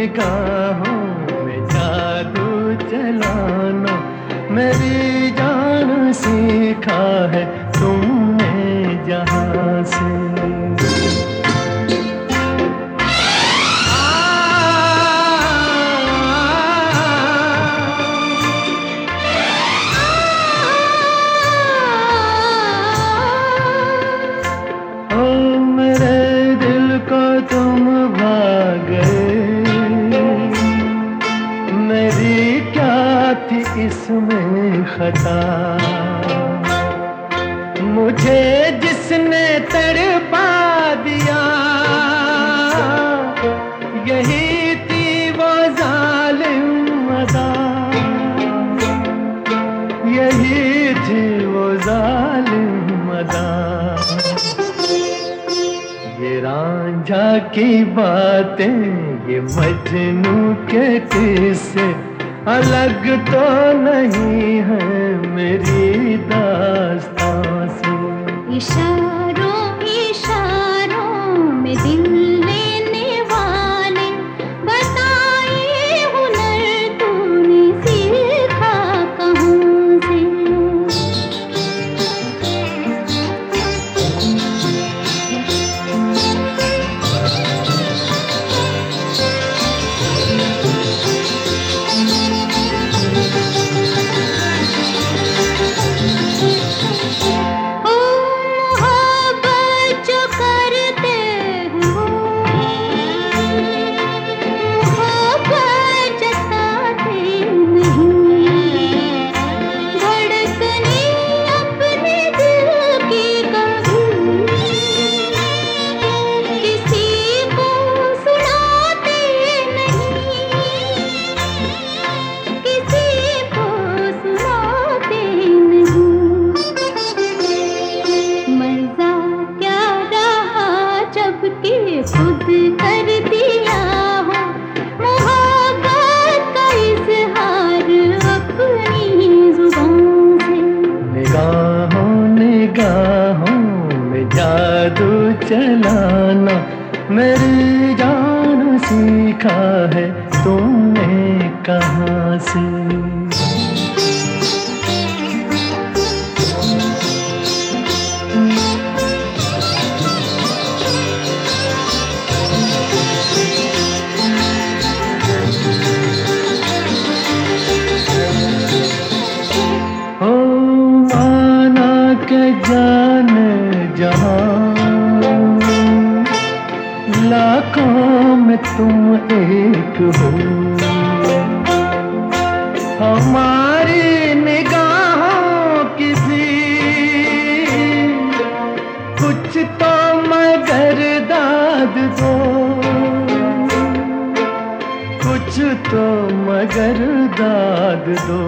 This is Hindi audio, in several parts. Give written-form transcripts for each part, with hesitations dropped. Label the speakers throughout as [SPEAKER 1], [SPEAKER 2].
[SPEAKER 1] निगाहों में जादू चलाना मेरी जान सीखा है तुमने जहाँ से। तुम भाग गए, मेरी क्या थी इसमें खता। मुझे जिसने तड़पा दिया यही थी वो जालिम अदा, यही थी वो जालिम अदा। ये रांझा की बातें, ये मजनू के किस्से अलग तो नहीं है मेरी दास्तां से।
[SPEAKER 2] इशारों इशारों में दिल लेने वाले बताए हुनर तूने सीखा कहाँ से। खुद कर दिया हो मोहब्बत का इज़हार अपनी ज़ुबान से।
[SPEAKER 1] निगाहों निगाहों में जादू चलाना मेरी जान सीखा है तुमने कहाँ से। जान जहां लाखों में तुम एक हो, हमारी निगाहों की भी कुछ तो मगर दाद दो, कुछ तो मगर दाद दो।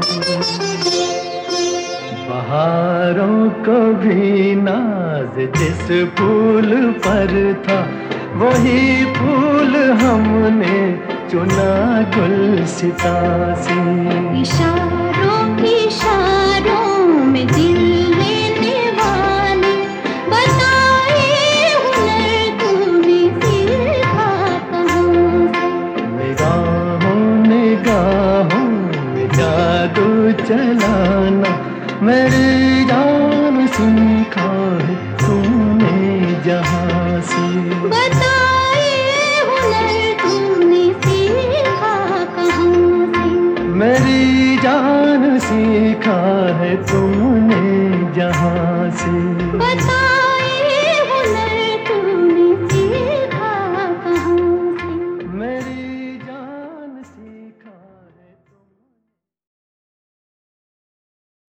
[SPEAKER 1] बहारों को भी नाज जिस फूल पर था वही फूल हमने चुना गुलसिता से।
[SPEAKER 2] इशारों इशारों में दिल लेने वाले बताए हुनर तूने सीखा कहाँ से।
[SPEAKER 1] निगाहों निगाहों में जादू चलाना मेरी जान सीखा है तुमने जहाँ से।
[SPEAKER 2] बताए हुनर तूने सीखा कहाँ से।
[SPEAKER 1] मेरी जान सीखा है तुमने जहाँ से।